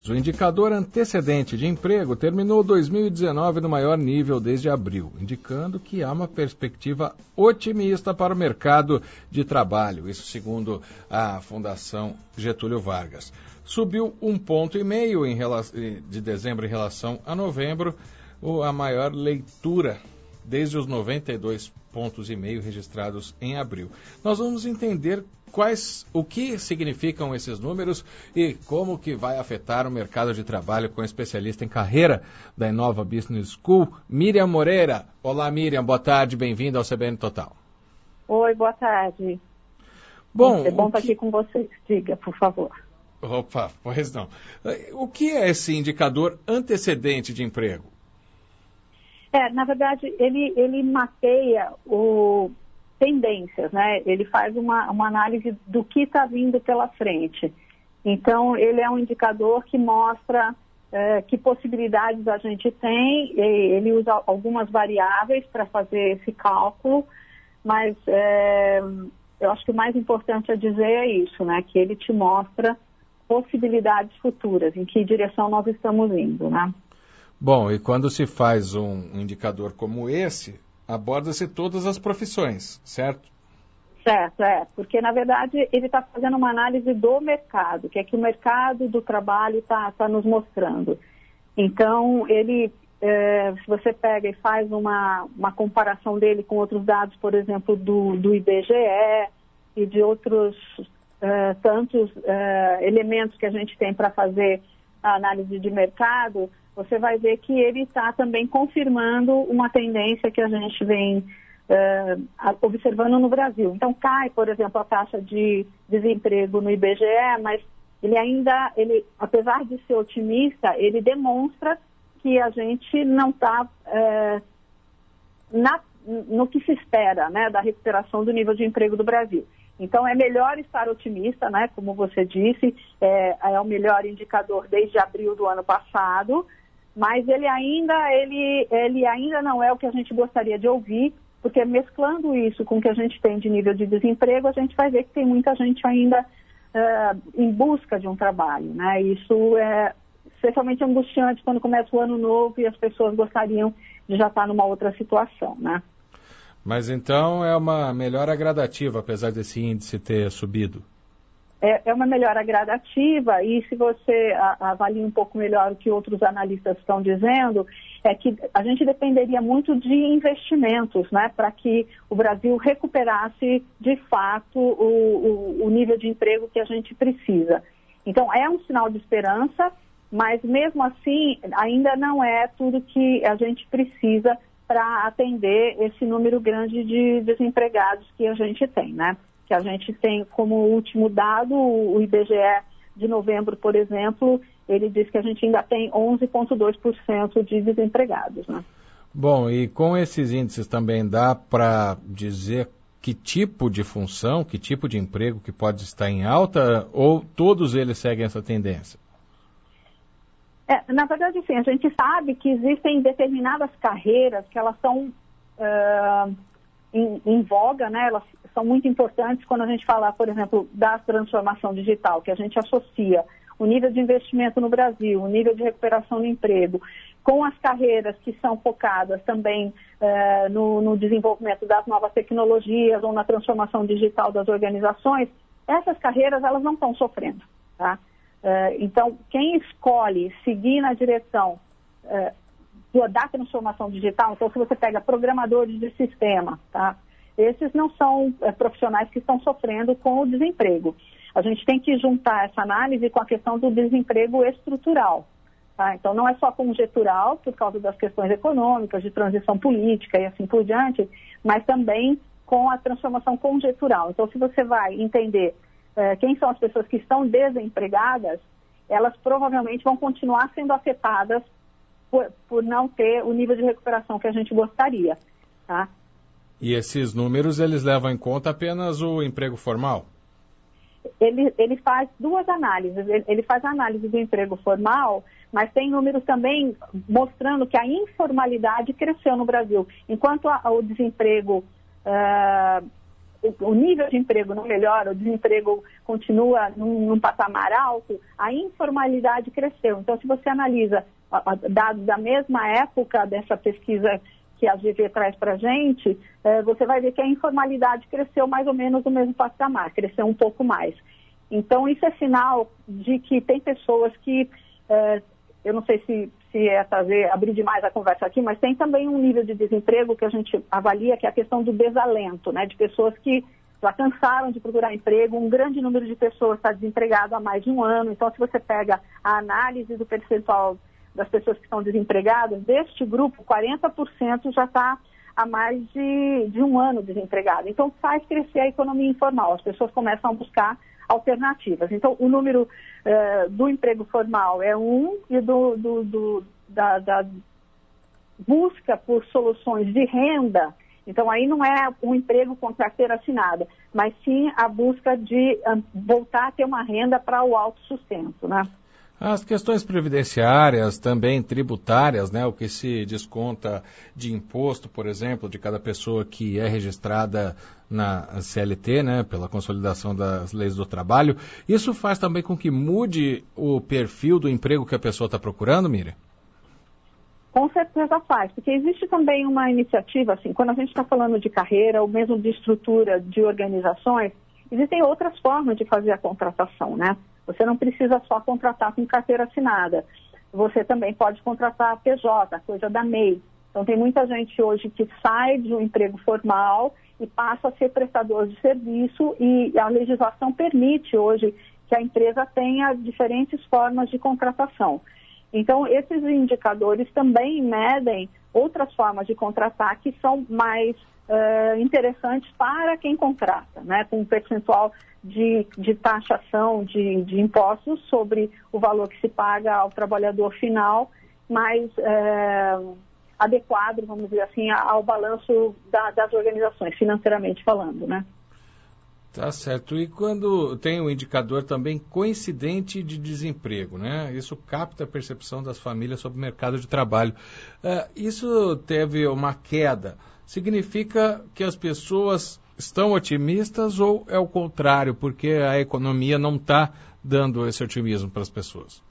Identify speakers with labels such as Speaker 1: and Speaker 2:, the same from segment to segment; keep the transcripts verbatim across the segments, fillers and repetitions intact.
Speaker 1: O indicador antecedente de emprego terminou dois mil e dezenove no maior nível desde abril, indicando que há uma perspectiva otimista para o mercado de trabalho, isso segundo a Fundação Getúlio Vargas. Subiu um ponto e meio em relação, de dezembro em relação a novembro, a maior leitura desde os noventa e dois pontos e meio registrados em abril. Nós vamos entender quais, o que significam esses números e como que vai afetar o mercado de trabalho com a especialista em carreira da Inova Business School, Miriam Moreira. Olá, Miriam, boa tarde, bem-vinda ao C B N Total.
Speaker 2: Oi, boa tarde.
Speaker 1: Bom,
Speaker 2: é bom estar
Speaker 1: que...
Speaker 2: aqui com vocês. Diga, por favor.
Speaker 1: Opa, pois não. O que é esse indicador antecedente de emprego?
Speaker 2: É, na verdade, ele, ele mapeia o, tendências, né? Ele faz uma, uma análise do que está vindo pela frente. Então, ele é um indicador que mostra é, que possibilidades a gente tem. Ele usa algumas variáveis para fazer esse cálculo, mas é, eu acho que o mais importante a dizer é isso, né? Que ele te mostra possibilidades futuras, em que direção nós estamos indo, né?
Speaker 1: Bom, e quando se faz um indicador como esse, aborda-se todas as profissões, certo?
Speaker 2: Certo, é, porque na verdade ele está fazendo uma análise do mercado, que é que o mercado do trabalho está tá nos mostrando. Então, ele, é, se você pega e faz uma, uma comparação dele com outros dados, por exemplo, do, do I B G E e de outros é, tantos é, elementos que a gente tem para fazer a análise de mercado, você vai ver que ele está também confirmando uma tendência que a gente vem uh, observando no Brasil. Então, cai, por exemplo, a taxa de desemprego no I B G E, mas ele ainda, ele, apesar de ser otimista, ele demonstra que a gente não está uh, no que se espera, né, da recuperação do nível de emprego do Brasil. Então, é melhor estar otimista, né, como você disse, é, é o melhor indicador desde abril do ano passado, mas ele ainda, ele, ele ainda não é o que a gente gostaria de ouvir, porque mesclando isso com o que a gente tem de nível de desemprego, a gente vai ver que tem muita gente ainda uh, em busca de um trabalho, né? Isso é especialmente angustiante quando começa o ano novo e as pessoas gostariam de já estar numa outra situação, né?
Speaker 1: Mas então é uma melhora gradativa, apesar desse índice ter subido?
Speaker 2: É, é uma melhora gradativa e se você a, avalia um pouco melhor o que outros analistas estão dizendo, é que a gente dependeria muito de investimentos, né, para que o Brasil recuperasse de fato o, o, o nível de emprego que a gente precisa. Então é um sinal de esperança, mas mesmo assim ainda não é tudo que a gente precisa para atender esse número grande de desempregados que a gente tem, né? Que a gente tem como último dado, o I B G E de novembro, por exemplo, ele diz que a gente ainda tem onze vírgula dois por cento de desempregados, né?
Speaker 1: Bom, e com esses índices também dá para dizer que tipo de função, que tipo de emprego que pode estar em alta, ou todos eles seguem essa tendência?
Speaker 2: É, na verdade, sim, a gente sabe que existem determinadas carreiras que elas são uh, em, em voga, né? Elas são muito importantes quando a gente fala, por exemplo, da transformação digital, que a gente associa o nível de investimento no Brasil, o nível de recuperação do emprego, com as carreiras que são focadas também uh, no, no desenvolvimento das novas tecnologias ou na transformação digital das organizações. Essas carreiras, elas não estão sofrendo, tá? Uh, então, quem escolhe seguir na direção uh, da transformação digital, então se você pega programadores de sistema, tá? Esses não são uh, profissionais que estão sofrendo com o desemprego. A gente tem que juntar essa análise com a questão do desemprego estrutural, tá? Então, não é só conjetural, por causa das questões econômicas, de transição política e assim por diante, mas também com a transformação conjetural. Então, se você vai entender Uh, quem são as pessoas que estão desempregadas, elas provavelmente vão continuar sendo afetadas por, por não ter o nível de recuperação que a gente gostaria, tá?
Speaker 1: E esses números, eles levam em conta apenas o emprego formal?
Speaker 2: Ele, ele faz duas análises. Ele, ele faz a análise do emprego formal, mas tem números também mostrando que a informalidade cresceu no Brasil. Enquanto a, o desemprego... Uh, o nível de emprego não melhora, o desemprego continua num, num patamar alto, a informalidade cresceu. Então, se você analisa dados da mesma época dessa pesquisa que a G V traz para a gente, eh, você vai ver que a informalidade cresceu mais ou menos no mesmo patamar, cresceu um pouco mais. Então, isso é sinal de que tem pessoas que, eh, eu não sei se, se é trazer, abrir demais a conversa aqui, mas tem também um nível de desemprego que a gente avalia, que é a questão do desalento, né, de pessoas que já cansaram de procurar emprego, um grande número de pessoas está desempregado há mais de um ano. Então, se você pega a análise do percentual das pessoas que estão desempregadas, deste grupo, quarenta por cento já está há mais de, de um ano desempregado. Então, faz crescer a economia informal, as pessoas começam a buscar alternativas. Então, o número uh, do emprego formal é um e do, do, do, da, da busca por soluções de renda. Então, aí não é um emprego com carteira assinada, mas sim a busca de um, voltar a ter uma renda para o autossustento, né?
Speaker 1: As questões previdenciárias, também tributárias, né, o que se desconta de imposto, por exemplo, de cada pessoa que é registrada na C L T, né, pela consolidação das leis do trabalho, isso faz também com que mude o perfil do emprego que a pessoa está procurando, Miriam?
Speaker 2: Com certeza faz, porque existe também uma iniciativa, assim, quando a gente está falando de carreira ou mesmo de estrutura de organizações, existem outras formas de fazer a contratação, né? Você não precisa só contratar com carteira assinada. Você também pode contratar a P J, coisa da M E I. Então, tem muita gente hoje que sai de um emprego formal e passa a ser prestador de serviço, e a legislação permite hoje que a empresa tenha diferentes formas de contratação. Então, esses indicadores também medem outras formas de contratar que são mais uh, interessantes para quem contrata, né? Com um percentual de, de taxação de, de impostos sobre o valor que se paga ao trabalhador final, mais uh, adequado, vamos dizer assim, ao balanço da, das organizações, financeiramente falando, né?
Speaker 1: Tá certo. E quando tem um indicador também coincidente de desemprego, né? Isso capta a percepção das famílias sobre o mercado de trabalho. Uh, isso teve uma queda. Significa que as pessoas estão otimistas ou é o contrário, porque a economia não está dando esse otimismo para as pessoas?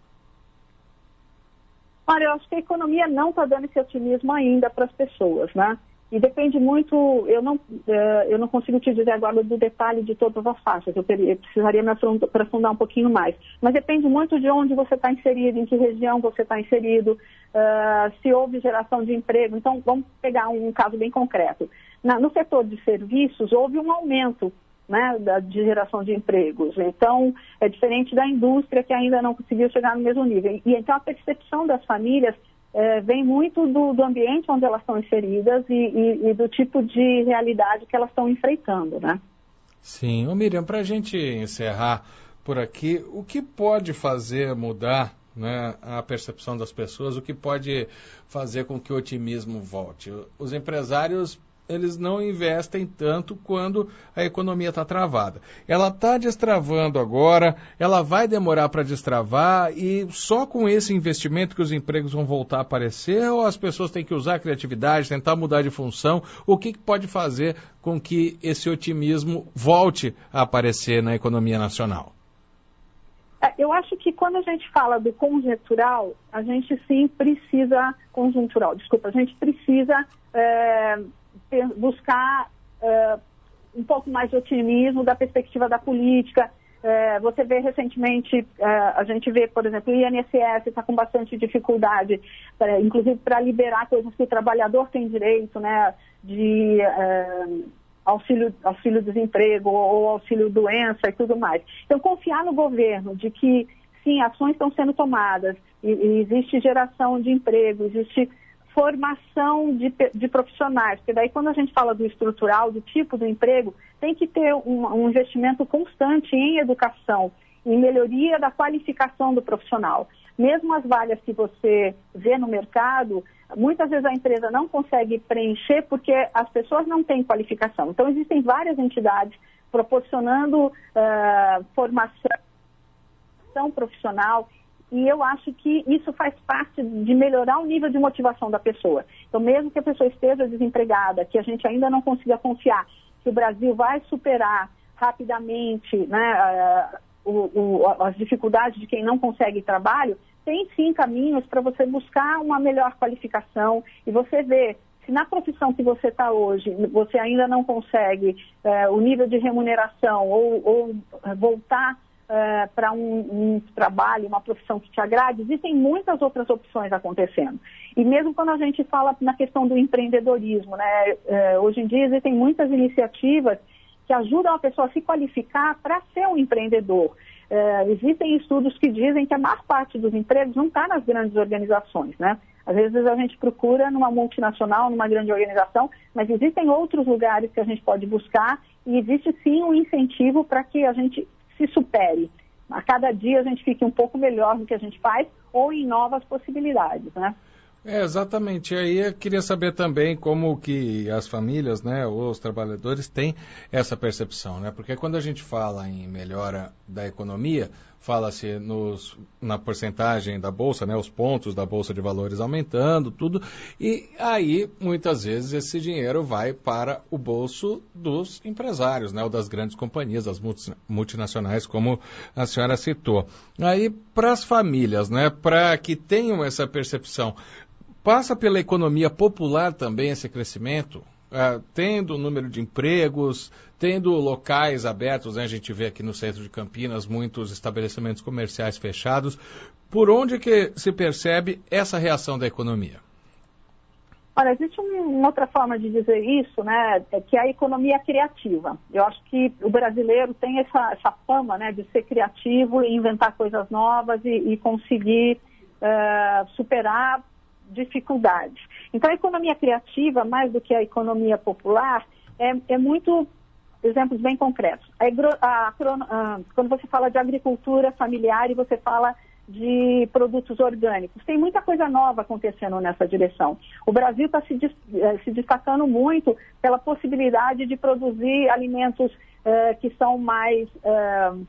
Speaker 2: Olha, eu acho que a economia não está dando esse otimismo ainda para as pessoas, né? E depende muito, eu não, eu não consigo te dizer agora do detalhe de todas as faixas, eu precisaria me aprofundar um pouquinho mais. Mas depende muito de onde você está inserido, em que região você está inserido, uh, se houve geração de emprego. Então, vamos pegar um caso bem concreto. Na, no setor de serviços, houve um aumento, né, da, de geração de empregos. Então, é diferente da indústria, que ainda não conseguiu chegar no mesmo nível. E então, a percepção das famílias É, vem muito do, do ambiente onde elas estão inseridas e, e, e do tipo de realidade que elas estão enfrentando, né?
Speaker 1: Sim. Ô Miriam, para a gente encerrar por aqui, o que pode fazer mudar, né, a percepção das pessoas, o que pode fazer com que o otimismo volte? Os empresários, eles não investem tanto quando a economia está travada. Ela está destravando agora, ela vai demorar para destravar, e só com esse investimento que os empregos vão voltar a aparecer, ou as pessoas têm que usar a criatividade, tentar mudar de função? O que, que pode fazer com que esse otimismo volte a aparecer na economia nacional?
Speaker 2: Eu acho que quando a gente fala do conjuntural, a gente sim precisa, conjuntural, desculpa, a gente precisa é, buscar uh, um pouco mais de otimismo da perspectiva da política. Uh, você vê recentemente, uh, a gente vê, por exemplo, o I N S S está com bastante dificuldade, uh, inclusive para liberar coisas que o trabalhador tem direito, né, de uh, auxílio, auxílio-desemprego ou auxílio-doença e tudo mais. Então, confiar no governo de que, sim, ações estão sendo tomadas, e, e existe geração de emprego, existe formação de, de profissionais, porque daí quando a gente fala do estrutural, do tipo do emprego, tem que ter um, um investimento constante em educação, em melhoria da qualificação do profissional. Mesmo as vagas que você vê no mercado, muitas vezes a empresa não consegue preencher porque as pessoas não têm qualificação. Então existem várias entidades proporcionando uh, formação profissional, e eu acho que isso faz parte de melhorar o nível de motivação da pessoa. Então, mesmo que a pessoa esteja desempregada, que a gente ainda não consiga confiar, que o Brasil vai superar rapidamente, né, uh, o, o, as dificuldades de quem não consegue trabalho, tem sim caminhos para você buscar uma melhor qualificação e você ver se na profissão que você está hoje, você ainda não consegue uh, o nível de remuneração ou, ou voltar uh, para um, um trabalho, uma profissão que te agrade, existem muitas outras opções acontecendo. E mesmo quando a gente fala na questão do empreendedorismo, né, uh, hoje em dia existem muitas iniciativas que ajudam a pessoa a se qualificar para ser um empreendedor. Uh, existem estudos que dizem que a maior parte dos empregos não está nas grandes organizações, né? Às vezes a gente procura numa multinacional, numa grande organização, mas existem outros lugares que a gente pode buscar e existe sim um incentivo para que a gente se supere. A cada dia a gente fique um pouco melhor no que a gente faz ou em novas possibilidades, né?
Speaker 1: É, exatamente. E aí eu queria saber também como que as famílias, né, ou os trabalhadores têm essa percepção, né? Porque quando a gente fala em melhora da economia, fala-se nos, na porcentagem da Bolsa, né, os pontos da Bolsa de Valores aumentando, tudo, e aí muitas vezes esse dinheiro vai para o bolso dos empresários, né, ou das grandes companhias, das multinacionais, como a senhora citou. Aí, para as famílias, né, para que tenham essa percepção, passa pela economia popular também esse crescimento, uh, tendo o número de empregos, tendo locais abertos, né? A gente vê aqui no centro de Campinas muitos estabelecimentos comerciais fechados. Por onde que se percebe essa reação da economia?
Speaker 2: Olha, existe um, uma outra forma de dizer isso, né, que é a economia criativa. Eu acho que o brasileiro tem essa, essa fama, né, de ser criativo e inventar coisas novas e, e conseguir uh, superar dificuldades. Então, a economia criativa, mais do que a economia popular, é, é muito, exemplos bem concretos. A, a, a, quando você fala de agricultura familiar e você fala de produtos orgânicos, tem muita coisa nova acontecendo nessa direção. O Brasil está se, se destacando muito pela possibilidade de produzir alimentos uh, que são mais uh,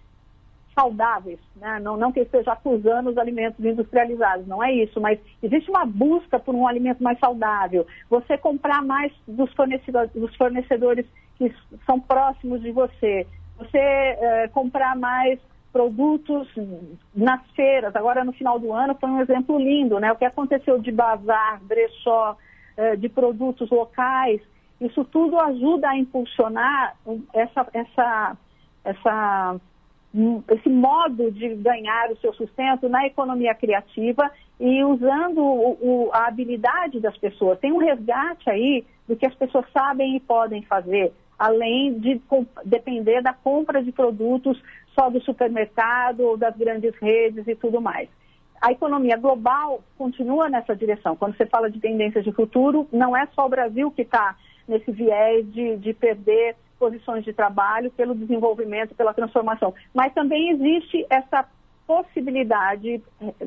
Speaker 2: saudáveis, né? não, não que esteja acusando os alimentos industrializados, não é isso, mas existe uma busca por um alimento mais saudável, você comprar mais dos fornecedores, dos fornecedores que são próximos de você, você eh, comprar mais produtos nas feiras. Agora no final do ano foi um exemplo lindo, né? O que aconteceu de bazar, brechó, eh, de produtos locais, isso tudo ajuda a impulsionar essa, essa, essa esse modo de ganhar o seu sustento na economia criativa e usando o, o, a habilidade das pessoas. Tem um resgate aí do que as pessoas sabem e podem fazer, além de com, depender da compra de produtos só do supermercado ou das grandes redes e tudo mais. A economia global continua nessa direção. Quando você fala de tendências de futuro, não é só o Brasil que está nesse viés de, de perder posições de trabalho pelo desenvolvimento, pela transformação. Mas também existe essa possibilidade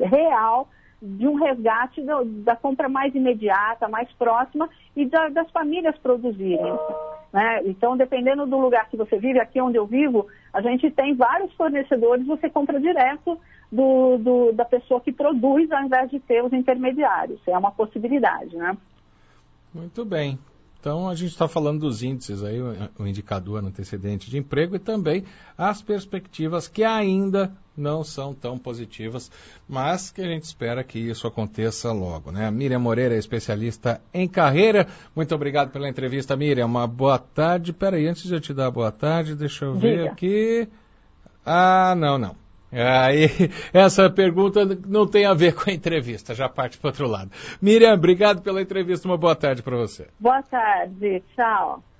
Speaker 2: real de um resgate do, da compra mais imediata, mais próxima e da, das famílias produzirem. Né? Então, dependendo do lugar que você vive, aqui onde eu vivo, a gente tem vários fornecedores, você compra direto do, do, da pessoa que produz ao invés de ter os intermediários. É uma possibilidade, né?
Speaker 1: Muito bem. Então, a gente está falando dos índices, aí, o indicador antecedente de emprego e também as perspectivas que ainda não são tão positivas, mas que a gente espera que isso aconteça logo, né? A Miriam Moreira é especialista em carreira. Muito obrigado pela entrevista, Miriam. Uma boa tarde. Peraí, antes de eu te dar a boa tarde, deixa eu ver
Speaker 2: Diga.
Speaker 1: aqui. Ah, não, não. Aí, essa pergunta não tem a ver com a entrevista, já parte para o outro lado. Miriam, obrigado pela entrevista, uma boa tarde para você.
Speaker 2: Boa tarde, tchau.